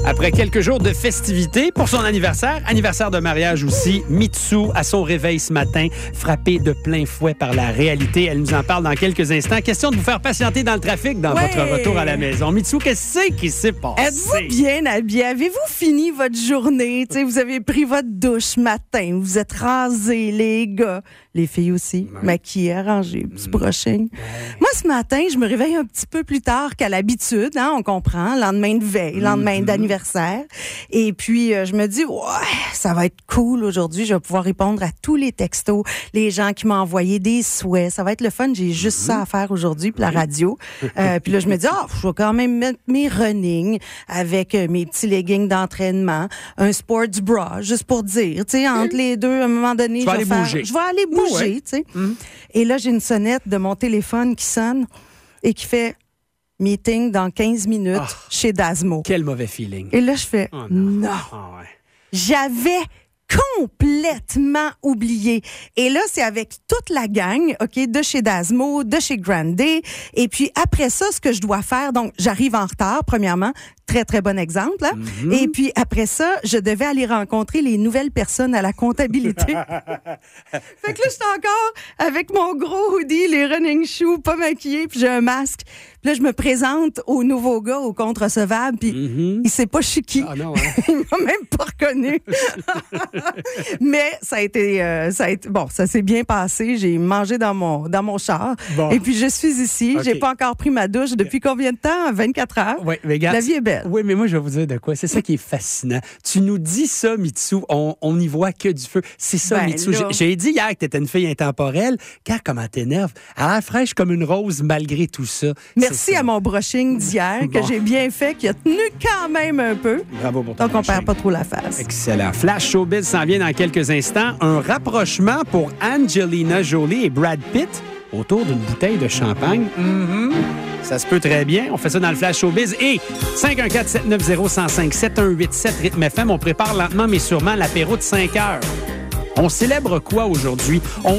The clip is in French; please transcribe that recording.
Après quelques jours de festivités pour son anniversaire de mariage aussi, Mitsou, à son réveil ce matin, frappée de plein fouet par la réalité. Elle nous en parle dans quelques instants. Question de vous faire patienter dans le trafic dans votre retour à la maison. Mitsou, qu'est-ce qui s'est passé? Êtes-vous bien habillé? Avez-vous fini votre journée? T'sais, vous avez pris votre douche ce matin, vous êtes rasés, les gars. Les filles aussi, maquillées, arrangées, petit brushing. Moi, ce matin, je me réveille un petit peu plus tard qu'à l'habitude, hein, on comprend, lendemain de veille, lendemain d'anniversaire. Et puis, je me dis, ouais, ça va être cool aujourd'hui, je vais pouvoir répondre à tous les textos, les gens qui m'ont envoyé des souhaits, ça va être le fun, j'ai juste ça à faire aujourd'hui, puis la radio. Puis là, je me dis, je vais quand même mettre mes running avec mes petits leggings d'entraînement, un sports bra, juste pour dire, tu sais, entre les deux, à un moment donné, je vais aller bouger. Tu sais. Et là, j'ai une sonnette de mon téléphone qui sonne et qui fait meeting dans 15 minutes chez Dasmo. Quel mauvais feeling. Et là, je fais non. J'avais complètement oublié. Et là, c'est avec toute la gang, OK, de chez Dasmo, de chez Grande. Et puis après ça, ce que je dois faire, donc j'arrive en retard, premièrement, très, très bon exemple. Là. Et puis après ça, je devais aller rencontrer les nouvelles personnes à la comptabilité. Fait que là, j'étais encore avec mon gros hoodie, les running shoes, pas maquillée, puis j'ai un masque. Puis là, je me présente au nouveau gars, au compte-recevable, puis il sait pas je suis qui. Ah non, Il m'a même pas reconnu. Mais ça a été bon, ça s'est bien passé. J'ai mangé dans mon char. Bon. Et puis je suis ici. Okay. J'ai pas encore pris ma douche depuis combien de temps? 24 heures. Oui, mais regarde, la vie est belle. Oui, mais moi, je vais vous dire de quoi. C'est ça qui est fascinant. Tu nous dis ça, Mitsou, on n'y voit que du feu. C'est ça, Mitsou. J'ai dit hier que t'étais une fille intemporelle. Car comment t'énerves? Elle a l'air fraîche comme une rose malgré tout ça. Merci à mon brushing d'hier que j'ai bien fait, qui a tenu quand même un peu. Bravo pour ton Donc, on perd pas trop la face. Excellent. Flash Showbiz s'en vient dans quelques instants. Un rapprochement pour Angelina Jolie et Brad Pitt autour d'une bouteille de champagne. Ça se peut très bien. On fait ça dans le Flash Showbiz. Et 514-790-1057, 187 Rythme FM. On prépare lentement mais sûrement l'apéro de 5 heures. On célèbre quoi aujourd'hui?